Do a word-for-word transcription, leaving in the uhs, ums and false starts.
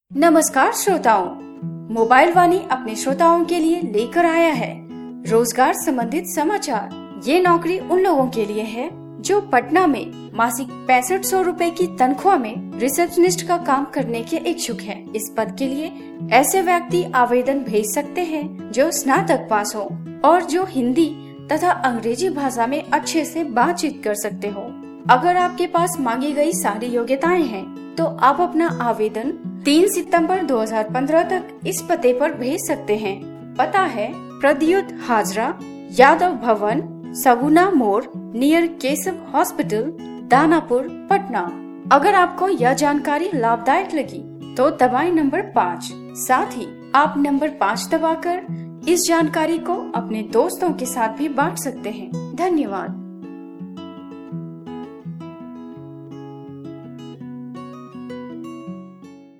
नमस्कार श्रोताओं, मोबाइल वाणी अपने श्रोताओं के लिए लेकर आया है रोजगार संबंधित समाचार। ये नौकरी उन लोगों के लिए है जो पटना में मासिक पैंसठ सौ रूपए की तनख्वाह में रिसेप्शनिस्ट का काम करने के इच्छुक हैं। इस पद के लिए ऐसे व्यक्ति आवेदन भेज सकते हैं जो स्नातक पास हो और जो हिंदी तथा अंग्रेजी भाषा में अच्छे से बातचीत कर सकते हो। अगर आपके पास मांगी गई सारी योग्यताएं हैं तो आप अपना आवेदन तीन सितंबर दो हज़ार पंद्रह तक इस पते पर भेज सकते हैं। पता है प्रद्युत हाजरा, यादव भवन, सगुना मोड़, नियर केशव हॉस्पिटल, दानापुर, पटना। अगर आपको यह जानकारी लाभदायक लगी तो दबाएं नंबर पाँच। साथ ही आप नंबर पाँच दबाकर इस जानकारी को अपने दोस्तों के साथ भी बांट सकते हैं। धन्यवाद।